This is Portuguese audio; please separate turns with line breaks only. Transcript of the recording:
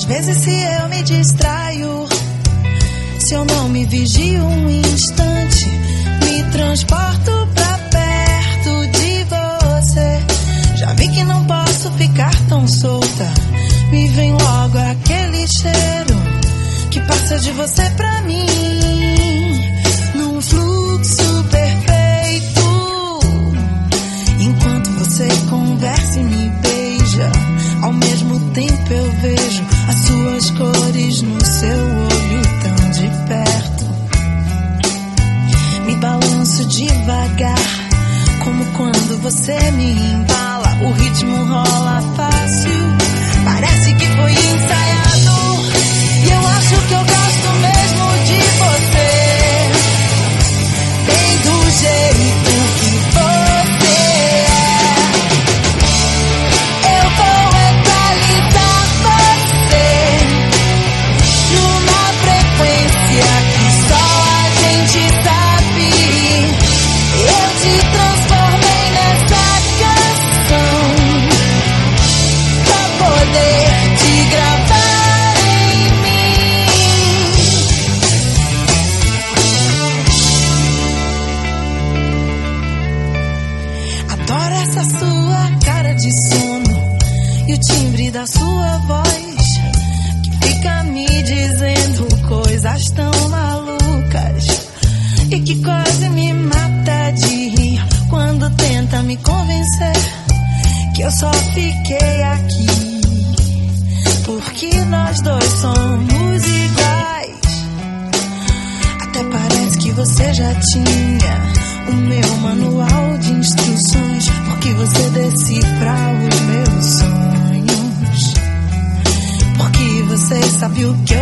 vezes se eu me distraio, se eu não me vigio um instante, me transporto pra perto de você. Já vi que não posso ficar tão solta, me vem logo aquele cheiro que passa de você pra mim, num fluxo perfeito. Enquanto você conversa e me beija, ao mesmo tempo eu vejo as suas cores no seu olho tão de perto. Me balanço devagar, como quando você me embala. O ritmo rola fácil, parece que foi ensaiado. E eu acho que eu gosto mesmo de você, bem do jeito que você é. Eu vou equalizar você numa frequência que só a gente sabe. Eu te transformei nessa canção pra poder te gravar em mim. Adoro essa sua cara de sono e o timbre da sua voz, que fica me dizendo coisas tão malucas e que quase me mata de rir quando tenta me convencer que eu só fiquei aqui porque nós dois somos iguais. Até parece que você já tinha o meu manual de instruções, porque você decifra os meus sonhos, porque você sabe o que